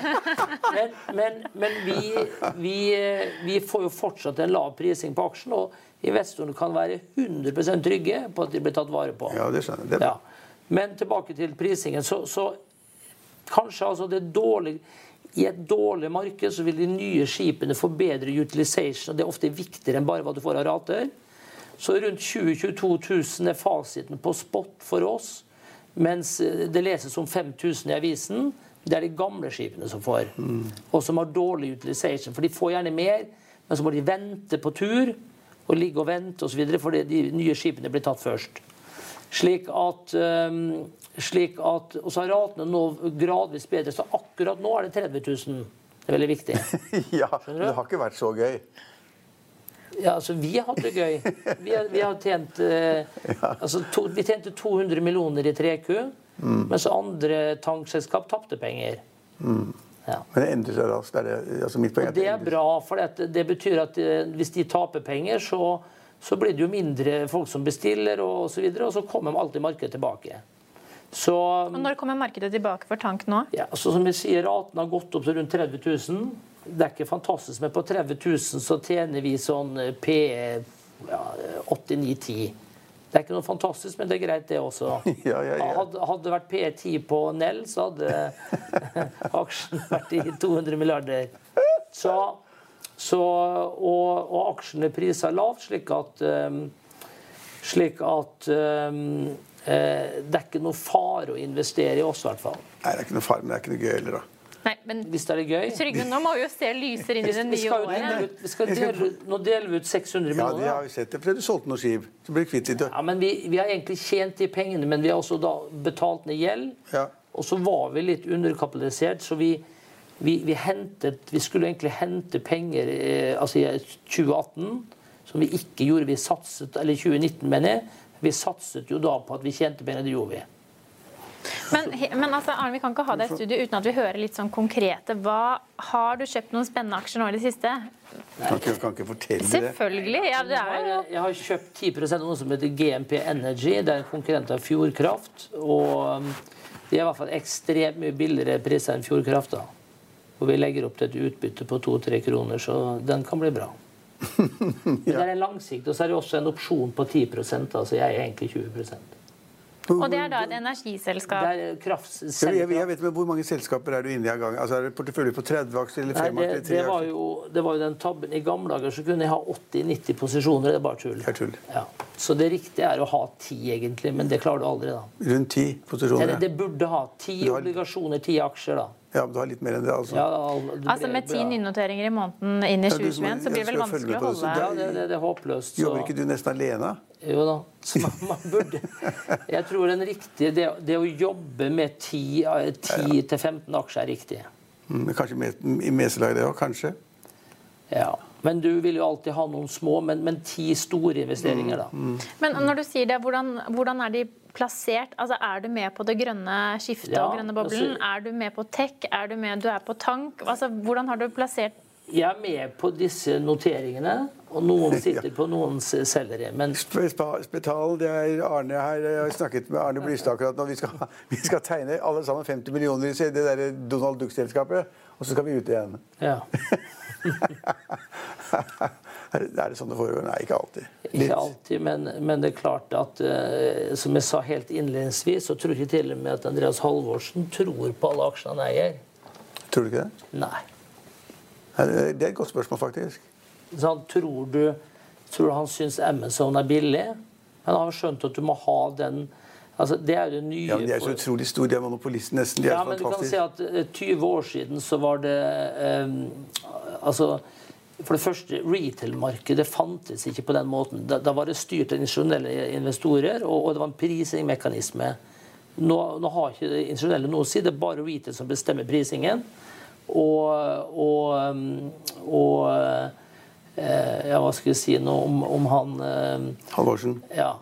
Men vi får jo fortsatt en lav prising på aksjen, og investorene kan være 100% trygge på at de blir tatt vare på. Ja, det skjønner jeg. Ja. Men tilbake til prisingen, så kanskje altså det dårlig... I et dårlig marked så vil de nye skipene få bedre utilization, og det er ofte viktigere enn bare hva du får av rater. Så rundt 20-22 000 er fasiten på spot for oss, mens det leses om 5 000 i avisen. Det er de gamle skipene som får, og som har dårlig utilization, for de får gjerne mer, men så må de vente på tur, og ligge og vente og så videre, fordi de nye skipene blir tatt først. Slik at og så har ratene nå gradvis bedre, så akkurat nå det 30 000. Det veldig viktig. Ja, det har ikke vært så gøy. Ja, altså vi har hatt det gøy. Vi har tjent vi tjente 200 millioner i 3Q, mens andre tankselskap tapte penger. Ja. Men det endrer seg raskt. Altså mitt poeng og det bra, for det betyr at hvis de taper penger, så blir det jo mindre folk som bestiller og så videre, og så kommer alltid markedet tilbake. Og når kommer markedet tilbake for tank nå? Ja, så som jeg sier, raten har gått opp til rundt 30 000. Det ikke fantastisk, men på 30 000 så tjener vi sånn PE 8-9-10. Det ikke noe fantastisk, men det greit det også. Ja. Hadde det vært PE 10 på Nell, så hadde aksjen vært i 200 milliarder. Og aksjene priser lavt, slik at det ikke noe fare å investere i oss, i hvert fall. Nei, det ikke noe fare, men det ikke noe gøy heller, da. Nei, men hvis det gøy. Trygve, nå må vi jo se lyser inn i det nye året. Nå deler vi ut 600 millioner. Ja, det har vi sett. Det fordi du solgte noe skip. Så blir det kvitt litt. Ja, men vi har egentlig tjent de pengene, men vi har også da betalt ned gjeld. Ja. Og så var vi litt underkapitalisert, så vi skulle egentlig hente penger altså i 2018, som vi ikke gjorde. Vi satset, eller 2019 mener jeg. Vi satset jo da på at vi tjente penger, det gjorde vi. Men altså, Arne, vi kan ikke ha det i studio uten at vi hører litt sånn konkrete. Har du kjøpt noen spennende aksjer nå i det siste? Kan ikke fortelle det. Selvfølgelig, ja, det jo. Jeg har kjøpt 10% av noe som heter GMP Energy. Det en konkurrent av Fjordkraft. Og de i hvert fall ekstremt mye billigere priser enn Fjordkraft da. Og vi legger opp til et utbytte på 2-3 kroner, så den kan bli bra. Men det en langsikt, og så det også en opsjon på 10%, altså jeg egentlig 20%. Og det da et energiselskap? Det kraftselskap. Jeg vet, men hvor mange selskaper du inne i gang? Altså det portefølje på 30 aksjer eller 5 aksjer? Det var jo den tabben. I gamle dager så kunne jeg ha 80-90 posisjoner, det bare tull. Det tull. Ja. Så det riktige å ha 10 egentlig, men det klarer du aldri da. Rundt 10 posisjoner? Det burde ha 10 obligasjoner, 10 aksjer da. Ja, men du har litt mer enn det, altså. Ja, altså med 10 nynoteringer i måneden inn i 2021, så blir det vel vanskelig å holde. Ja, det håpløst. Jobber ikke du nesten alene? Jo da, så man burde. Jeg tror den riktige, det å jobbe med 10-15 aksjer riktig. Kanskje i meselaget det også, kanskje? Ja, men du vil jo alltid ha noen små, men 10 store investeringer da. Men når du sier det, hvordan de plassert? Altså, du med på det grønne skiftet og grønne boblen? Du med på tech? Du på tank? Altså, hvordan har du plassert? Jeg med på disse noteringene, og noen sitter på, noen selger det. Men Spetal, det Arne her. Jeg har snakket med Arne Blystad akkurat nå. Vi skal tegne alle sammen 50 millioner i det der Donald Duck-selskapet, og så skal vi ut igjen. Ja. Det sånn det foregår? Nei, ikke alltid. Ikke alltid, men det klart at, som jeg sa helt innledningsvis, så tror jeg til og med at Andreas Halvorsen tror på alle aksjene han eier. Tror du ikke det? Nei. Det et godt spørsmål, faktisk. Så tror du han synes Amazon billig? Men han har skjønt at du må ha den. Altså, det jo det nye. Ja, men de så utrolig store, de monopolisten nesten. De ja, men fantastisk. Du kan si at 20 år siden så var det altså, for det første, retail-markedet fantes ikke på den måten. Da var det styrt av institusjonelle investorer, og det var en prisingmekanisme. Nå har ikke det institusjonelle noe å si, det bare retail som bestemmer prisingen. Ja, hva skal jeg si nå om han Halvorsen. Ja.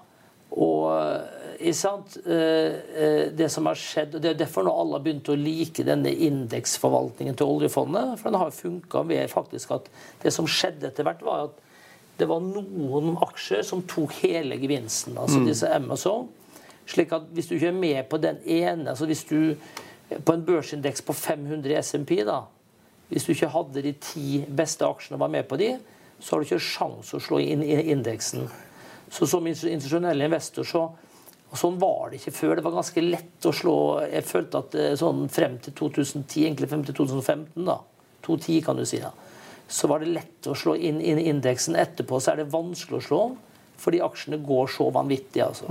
Det som har skjedd, og det derfor nå alle har begynt å like denne indeksforvaltningen til oljefondet, for den har funket ved faktisk at det som skjedde etter hvert var at det var noen aksjer som tok hele gevinsten, altså disse Amazon, slik at hvis du ikke med på den ene, altså hvis du på en børsindeks på 500 S&P da, hvis du ikke hadde de 10 beste aksjene og var med på de, så har du ikke sjans å slå inn i indeksen. Så som institusjonell investor, sånn var det ikke før. Det var ganske lett å slå, jeg følte at sånn frem til 2010, egentlig frem til 2015 da, 2010 kan du si da, så var det lett å slå inn i indeksen. Etterpå så det vanskelig å slå, fordi aksjene går så vanvittig, altså.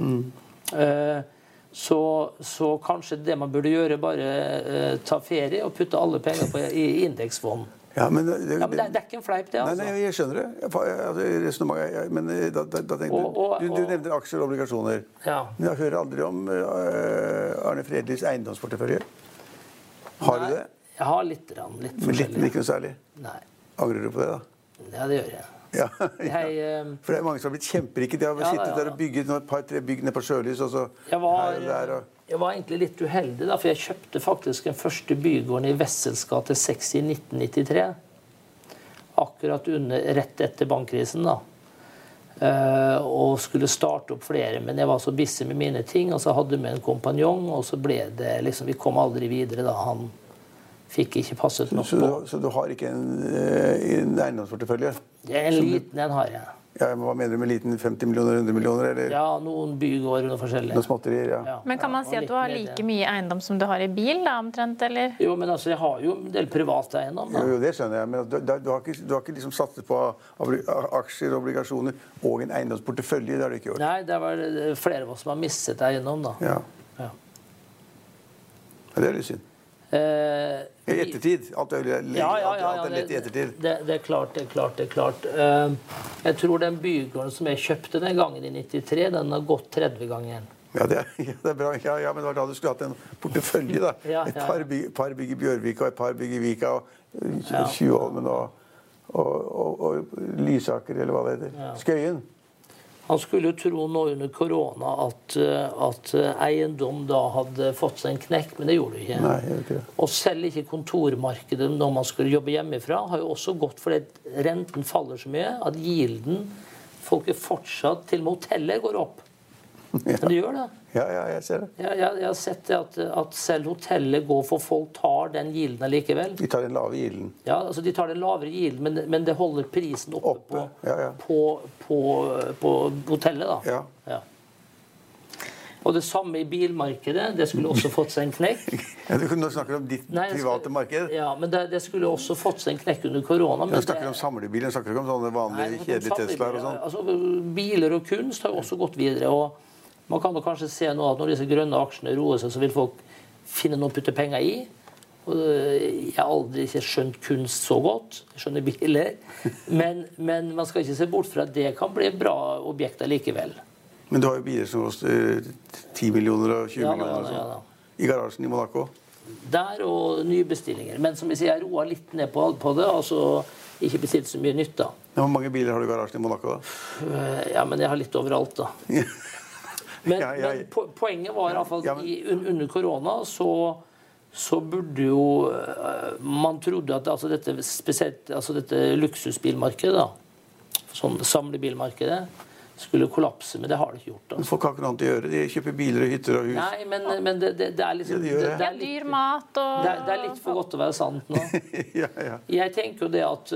Så kanskje det man burde gjøre, bare ta ferie og putte alle penger i indeksfond. Ja, men det er ikke en fleip, det, altså. Nei, jeg skjønner det. Men da tenkte du nevnte aksjer og obligasjoner. Ja. Men jeg hører aldri om Arne Fredlis eiendomsportefølje. Har du det? Jeg har litt forskjellig. Men ikke noe særlig? Nei. Angrer du på det, da? Ja, det gjør jeg. Ja. For det er mange som har blitt kjemperike. De har sittet der og bygget et par-tre bygg ned på Sjølys, og så her og der. Jeg var egentlig litt uheldig, da, for jeg kjøpte faktisk den første bygården i Wessels gate 6 i 1993. Akkurat rett etter bankkrisen, da. Og skulle starte opp flere, men jeg var så busy med mine ting, og så hadde vi en kompanjong, og så ble det liksom, vi kom aldri videre da. Han fikk ikke passet nok på. Så du har ikke en eiendomsportefølje? En liten en har jeg. Ja, hva mener du med liten? 50 millioner, 100 millioner? Eller? Ja, noen bygård og forskjellige. Noen småtterier, ja. Men kan man si at du har like mye eiendom som du har i bil, da, omtrent, eller? Jo, men altså, jeg har jo en del privat eiendom, da. Jo, det skjønner jeg, men du har ikke liksom satset på aksjer, obligasjoner og en eiendomsportefølje, det har du ikke gjort. Nei, det var flere av oss som har mistet eiendom, da. Ja, det er litt synd. I ettertid. Alt er lett i ettertid. Det er klart. Jeg tror den bygården som jeg kjøpte den gangen i 93, den har gått 30 ganger. Ja, det er bra. Ja, men det var da du skulle hatt en portefølje, da. Et par bygg i Bjørvika, og et par bygg i Vika, og Tjuvholmen, og Lysaker, eller hva det heter. Skøyen. Han skulle jo tro nå under korona at eiendom da hadde fått seg en knekk, men det gjorde det ikke. Nei, jeg vet ikke. Og selv ikke kontormarkedet når man skulle jobbe hjemmefra, har jo også gått fordi renten faller så mye at gilden, folk er fortsatt, til og med hotellet går opp. Men det gjør det. Ja, jeg ser det. Jeg har sett det at selv hotellet går, for folk tar den gilden allikevel. De tar den lave gilden. Ja, altså de tar den lavere gilden, men det holder prisen oppe. På hotellet, da. Ja. Og det samme i bilmarkedet. Det skulle også fått seg en knekk. Ja, du snakker om ditt private marked. Ja, men det skulle også fått seg en knekk under korona. Du snakker om samlebiler, du snakker ikke om sånne vanlige, kjedelige Teslaer og sånn. Altså, biler og kunst har jo også gått videre, og man kan da kanskje se nå at når disse grønne aksjene roer seg, så vil folk finne noe å putte penger i. Og jeg har aldri ikke skjønt kunst så godt. Jeg skjønner biler. Men man skal ikke se bort fra at det kan bli bra objekter likevel. Men du har jo biler som koster 10 millioner og 20 millioner og sånn. Ja. I garasjen i Monaco. Der og nye bestillinger. Men som jeg sier, jeg roer litt ned på det, altså ikke bestilt så mye nytt da. Ja, hvor mange biler har du i garasjen i Monaco da? Ja, men jeg har litt overalt da. Men poenget var i hvert fall at under korona så burde jo man trodde at altså dette luksusbilmarkedet da, sånn samlebilmarkedet, skulle kollapse, men det har det ikke gjort. Da. Folk har ikke noe annet å gjøre. De kjøper biler og hytter og hus. Nei, men det er liksom... det er dyr mat og... Det er litt for godt til å være sant nå. Ja. Jeg tenker jo det at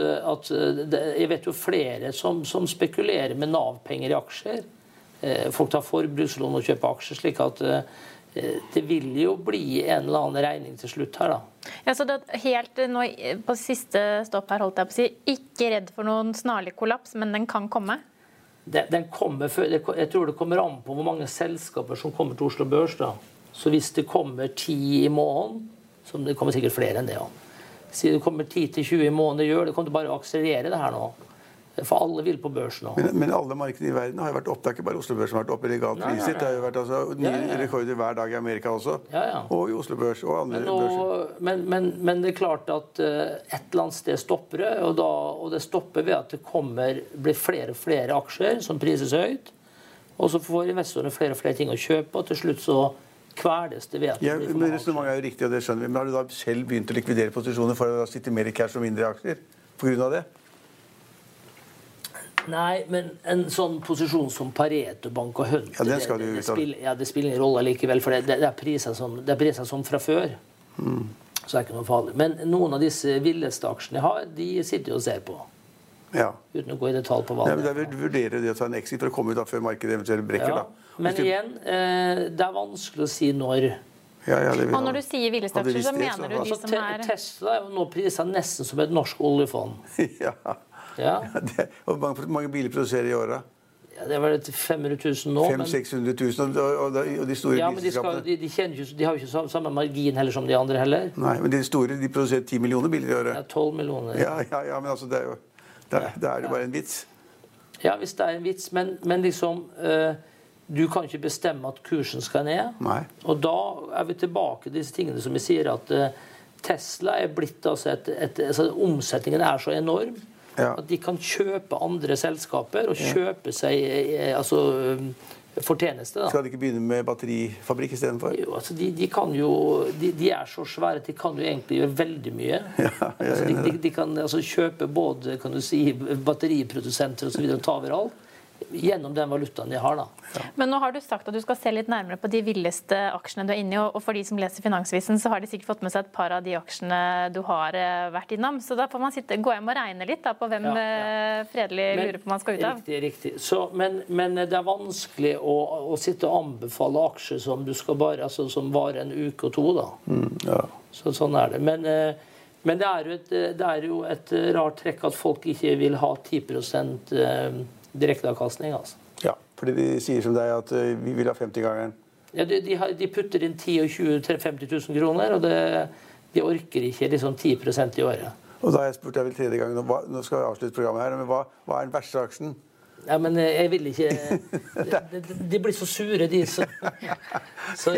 jeg vet jo flere som spekulerer med NAV-penger i aksjer. Folk tar forbrukslån og kjøper aksjer, slik at det vil jo bli en eller annen regning til slutt her, da. Ja, så det er helt nå på siste stopp her, holdt jeg på å si, ikke redd for noen snarlig kollaps, men den kan komme? Den kommer før, jeg tror det kommer an på hvor mange selskaper som kommer til Oslo Børs, da. Så hvis det kommer 10 i måneden, som det kommer sikkert flere enn det, ja. Si det kommer 10 til 20 i måneden, det kommer til bare å akselerere det her nå. For alle vil på børs nå. Men alle markedene i verden har jo vært opp. Det er ikke bare Oslo Børs som har vært opp i legalt priset. Det har jo vært nye rekorder hver dag i Amerika også. Og i Oslo Børs og andre børser. Men det er klart at et eller annet sted stopper det, og det stopper ved at det blir flere og flere aksjer som prises høyt, og så får investorene flere og flere ting å kjøpe, og til slutt så kveles det ved at det blir for mange aksjer. Men er jo riktig, og det skjønner vi. Men har du da selv begynt å likvidere posisjoner for å sitte mer i cash og mindre i aksjer på grunn av det? Nei, men en sånn posisjon som Pareto Bank og Hunter, det spiller ingen rolle likevel, for det er priser som fra før. Så det er ikke noe farlig. Men noen av disse villeste aksjene jeg har, de sitter jo og ser på. Ja. Uten å gå i detalj på hva det er. Ja, men vurderer det å ta en exit for å komme ut før markedet eventuelt brekker, da. Men igjen, det er vanskelig å si når. Og når du sier villeste aksjer, så mener du de som er... Tesla er jo nå priset nesten som et norsk oljefond. Og hvor mange biler produserer i året? Ja, det var 500 000 nå. 500 000-600 000, og de store bilselskapene. De har jo ikke samme margin heller som de andre heller. Nei, men de store, de produserer 10 millioner biler i året. Ja, 12 millioner. Ja, men altså, det er det bare en vits. Ja, hvis det en vits, men liksom, du kan ikke bestemme at kursen skal ned. Nei. Og da vi tilbake til disse tingene som vi sier at Tesla blitt, altså omsetningen så enorm, at de kan kjøpe andre selskaper og kjøpe seg fortjeneste. Da. Skal de ikke begynne med batterifabrikk i stedet for? Jo, altså de kan jo, de så svære, de kan jo egentlig gjøre veldig mye. De kan kjøpe både, kan du si, batteriprodusenter og så videre og ta overalt. Gjennom den valutaen de har da. Men nå har du sagt at du skal se litt nærmere på de villeste aksjene du inne i, og for de som leser Finansvisen så har de sikkert fått med seg et par av de aksjene du har vært innom. Så da får man gå hjem og regne litt da, på hvem Fredelig lurer på man skal ut av. Riktig. Så, men det vanskelig å sitte og anbefale aksjer som du skal bare, som varer en uke og 2 da. Så sånn det. Men det jo et rart trekk at folk ikke vil ha 10% direkteavkastning, altså. Ja, fordi de sier som deg at vi vil ha 50-gangeren. Ja, de putter inn 10 og 20 til 50 000 kroner, og de orker ikke liksom 10% i året. Og da har jeg spurt deg vel 3. gangen, nå skal vi avslutte programmet her, men hva den verste aksjen? Ja, men jeg vil ikke... De blir så sure, de. Så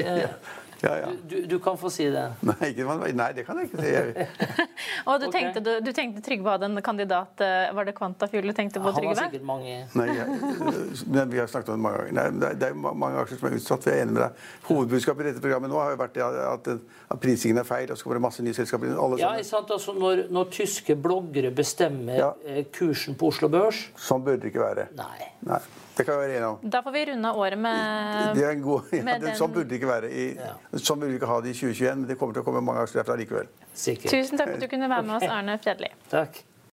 du kan få si det. Nei, det kan jeg ikke si. Og du tenkte Trygve hadde en kandidat, var det Quantafuel du tenkte på Trygve? Han har sikkert mange. Nei, men vi har snakket om det mange ganger. Nei, det mange aksjer som utsatt, vi enig med deg. Hovedbudskapet i dette programmet nå har jo vært at prisingen feil, og så kommer det masse nye selskaper inn. Ja, sant, altså når tyske bloggere bestemmer kursen på Oslo Børs. Sånn bør det ikke være. Nei. Det kan være enig om. Da får vi runde året med... Det en god... Sånn burde det ikke være. Sånn burde vi ikke ha det i 2021, men det kommer til å komme mange aksjer derfra likevel. Sikkert. Tusen takk for at du kunne være med oss, Arne Fredelig. Takk.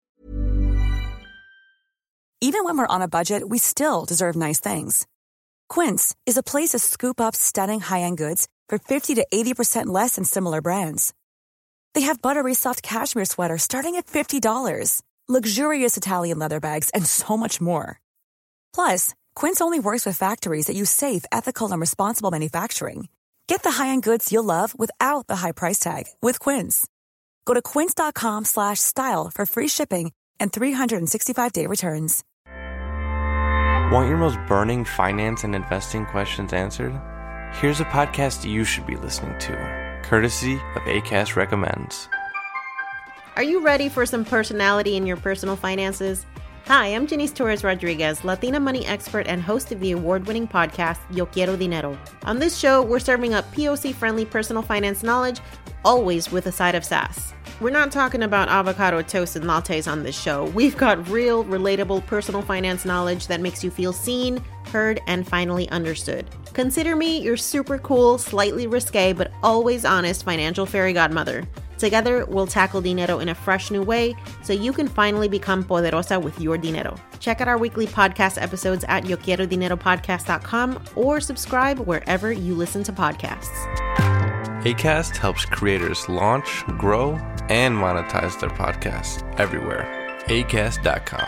Even when we're on a budget, we still deserve nice things. Quince is a place to scoop up stunning high-end goods for 50 to 80% less than similar brands. They have buttery soft cashmere sweaters starting at $50, luxurious Italian leather bags, and so much more. Plus, Quince only works with factories that use safe, ethical, and responsible manufacturing. Get the high-end goods you'll love without the high price tag with Quince. Go to quince.com/style for free shipping and 365-day returns. Want your most burning finance and investing questions answered? Here's a podcast you should be listening to, courtesy of Acast Recommends. Are you ready for some personality in your personal finances? Hi, I'm Janice Torres-Rodriguez, Latina money expert and host of the award-winning podcast, Yo Quiero Dinero. On this show, we're serving up POC-friendly personal finance knowledge, always with a side of sass. We're not talking about avocado toast and lattes on this show. We've got real, relatable personal finance knowledge that makes you feel seen, heard, and finally understood. Consider me your super cool, slightly risque, but always honest financial fairy godmother. Together, we'll tackle dinero in a fresh new way so you can finally become poderosa with your dinero. Check out our weekly podcast episodes at yoquierodineropodcast.com or subscribe wherever you listen to podcasts. Acast helps creators launch, grow, and monetize their podcasts everywhere. Acast.com.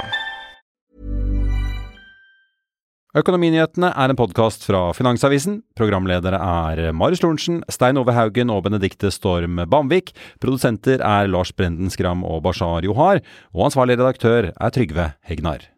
Økonominyhetene en podcast fra Finansavisen. Programledere Marius Lorentzen, Stein Ove Haugen og Benedikte Storm Bamvik. Produsenter Lars Brenden Skram og Bashar Johar. Og ansvarlig redaktør Trygve Hegnar.